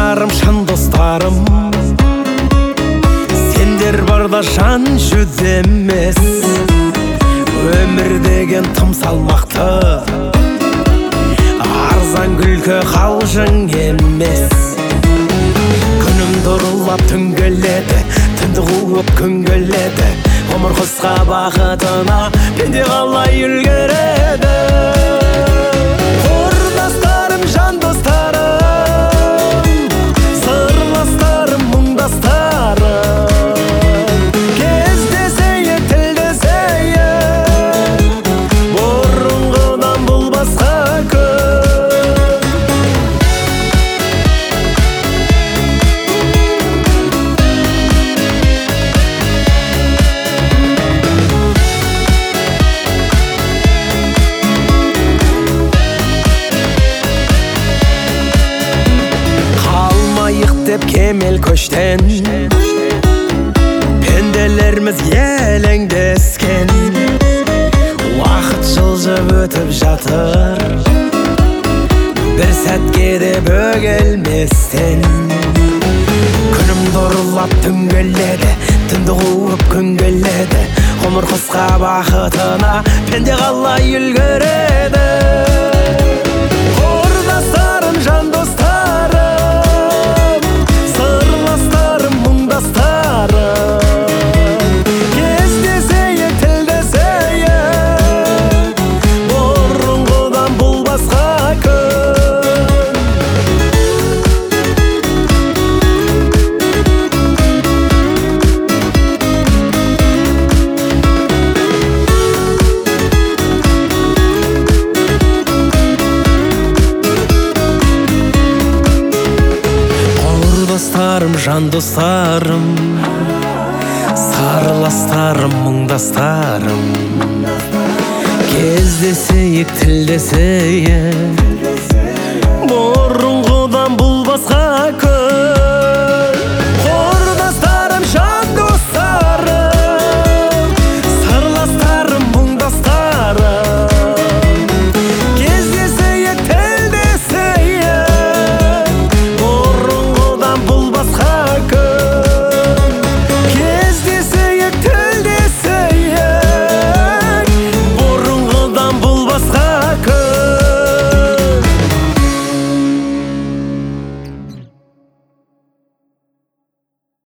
достарым, шын достарым, сендер барда жан жүз емес. Өмір деген тым салмақты, арзан күлкі қалжың емес. Күнімді ұрлап түн келеді, түнді қуып күн келеді. Ғұмыр қысқа бақытына пенде қалай үлгереді. Құрдастарым, жан достарым, сырластарым, мұңдастарым, кездесейік, тілдесейік, бұрынғыдан бұл басқа күн. Деп кемел көштен пенделеріміз елеңдескен. Уақыт жылжып өтіп жатыр, бір сәтке де бөгелместен. Күнімді ұрлап түн келеді, түнді қуып күн келеді. Ғұмыр қысқа бақытына пенде қалай үлгереді. Құрдастарым, жан достарым, сырластарым, мұңдастарым, кездесейік, тілдесейік, бұрынғыдан бұл басқа күн. Құрдастарым, жан достарым, сырластарым, мұңдастарым, кездесейік, тілдесейік,